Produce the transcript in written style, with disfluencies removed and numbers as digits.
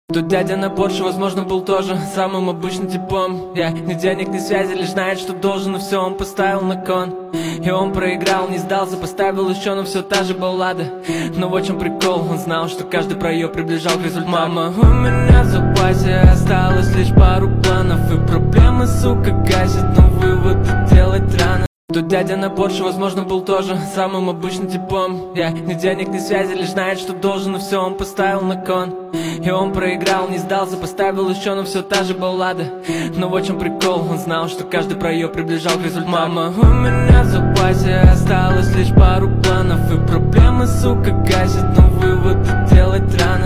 Тот дядя на Порше, возможно, был тоже самым обычным типом. Ни денег, ни связи, лишь знает, что должен, и все он поставил на кон. И он проиграл, не сдался, поставил еще, но все та же баллада. Но вот в чем прикол, он знал, что каждый проеб приближал к результату. Мама, у меня в запасе осталось лишь пару планов, и проблемы, сука, гасят, но выводы делать рано. Тот дядя на Порше, возможно, был тоже самым обычным типом. Ни денег, ни связи, лишь знает, что должен, и все он поставил на кон. И он проиграл, не сдался, поставил еще, но все та же баллада. Но вот в чем прикол, он знал, что каждый проеб приближал к результату. Мама, у меня в запасе осталось лишь пару планов, и проблемы, сука, гасят, но выводы делать рано.